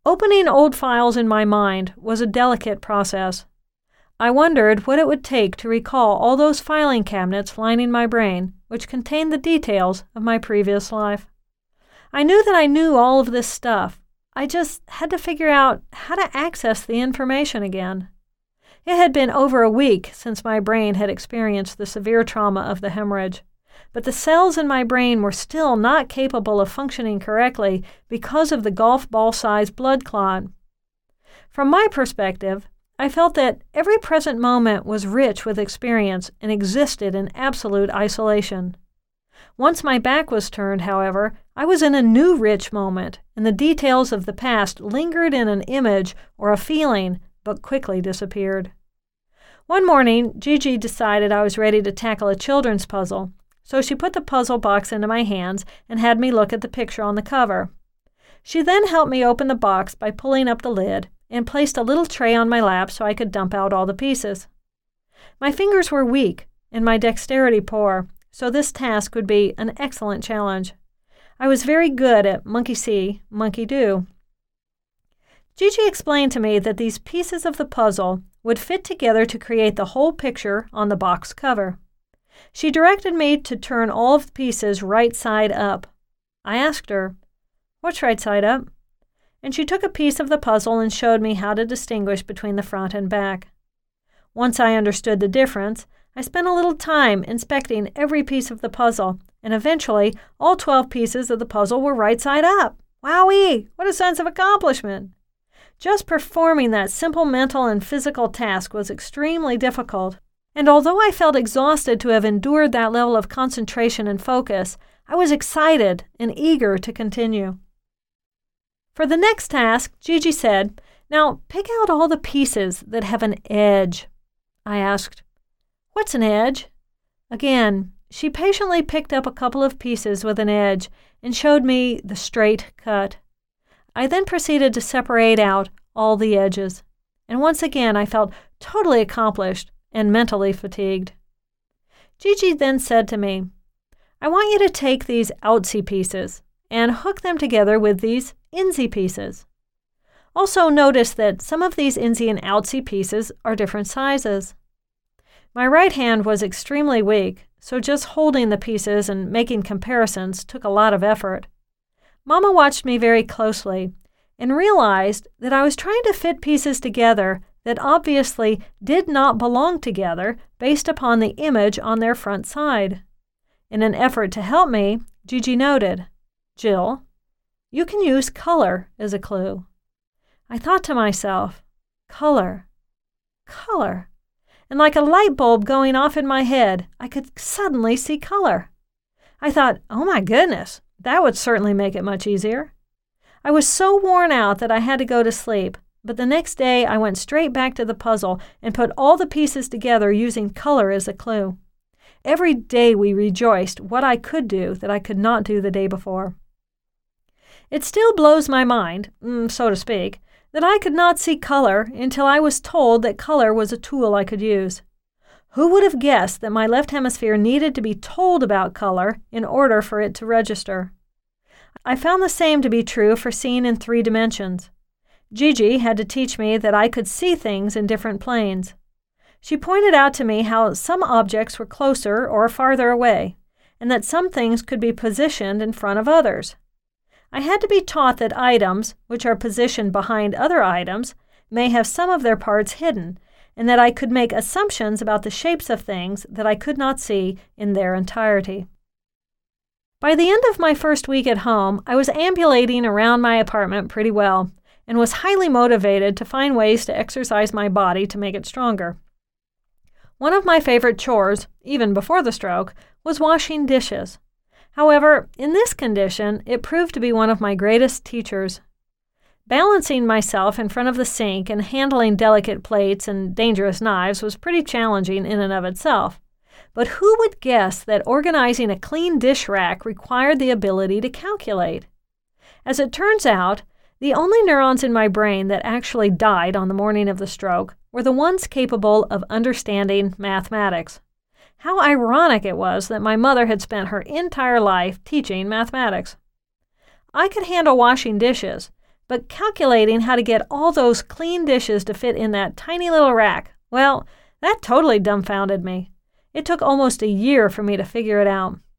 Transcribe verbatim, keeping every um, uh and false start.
Opening old files in my mind was a delicate process. I wondered what it would take to recall all those filing cabinets lining my brain, which contained the details of my previous life. I knew that I knew all of this stuff. I just had to figure out how to access the information again. It had been over a week since my brain had experienced the severe trauma of the hemorrhage, but the cells in my brain were still not capable of functioning correctly because of the golf ball-sized blood clot. From my perspective, I felt that every present moment was rich with experience and existed in absolute isolation. Once my back was turned, however, I was in a new rich moment, and the details of the past lingered in an image or a feeling, but quickly disappeared. One morning, Gigi decided I was ready to tackle a children's puzzle, so she put the puzzle box into my hands and had me look at the picture on the cover. She then helped me open the box by pulling up the lid and placed a little tray on my lap so I could dump out all the pieces. My fingers were weak and my dexterity poor, so this task would be an excellent challenge. I was very good at monkey see, monkey do. Gigi explained to me that these pieces of the puzzle would fit together to create the whole picture on the box cover. She directed me to turn all of the pieces right side up. I asked her, "What's right side up?" And she took a piece of the puzzle and showed me how to distinguish between the front and back. Once I understood the difference, I spent a little time inspecting every piece of the puzzle, and eventually all twelve pieces of the puzzle were right side up. Wowee! What a sense of accomplishment! Just performing that simple mental and physical task was extremely difficult, and although I felt exhausted to have endured that level of concentration and focus, I was excited and eager to continue. For the next task, Gigi said, "Now pick out all the pieces that have an edge." I asked, "What's an edge?" Again, she patiently picked up a couple of pieces with an edge and showed me the straight cut. I then proceeded to separate out all the edges, and once again I felt totally accomplished and mentally fatigued. Gigi then said to me, "I want you to take these outsy pieces and hook them together with these insy pieces. Also notice that some of these insy and outsy pieces are different sizes." My right hand was extremely weak, so just holding the pieces and making comparisons took a lot of effort. Mama watched me very closely and realized that I was trying to fit pieces together that obviously did not belong together based upon the image on their front side. In an effort to help me, Gigi noted, "Jill, you can use color as a clue." I thought to myself, color, color. And like a light bulb going off in my head, I could suddenly see color. I thought, oh my goodness, that would certainly make it much easier. I was so worn out that I had to go to sleep, but the next day I went straight back to the puzzle and put all the pieces together using color as a clue. Every day we rejoiced what I could do that I could not do the day before. It still blows my mind, so to speak, that I could not see color until I was told that color was a tool I could use. Who would have guessed that my left hemisphere needed to be told about color in order for it to register? I found the same to be true for seeing in three dimensions. Gigi had to teach me that I could see things in different planes. She pointed out to me how some objects were closer or farther away, and that some things could be positioned in front of others. I had to be taught that items, which are positioned behind other items, may have some of their parts hidden, and that I could make assumptions about the shapes of things that I could not see in their entirety. By the end of my first week at home, I was ambulating around my apartment pretty well, and was highly motivated to find ways to exercise my body to make it stronger. One of my favorite chores, even before the stroke, was washing dishes. However, in this condition, it proved to be one of my greatest teachers. Balancing myself in front of the sink and handling delicate plates and dangerous knives was pretty challenging in and of itself. But who would guess that organizing a clean dish rack required the ability to calculate? As it turns out, the only neurons in my brain that actually died on the morning of the stroke were the ones capable of understanding mathematics. How ironic it was that my mother had spent her entire life teaching mathematics. I could handle washing dishes, But calculating how to get all those clean dishes to fit in that tiny little rack, well, that totally dumbfounded me. It took almost a year for me to figure it out.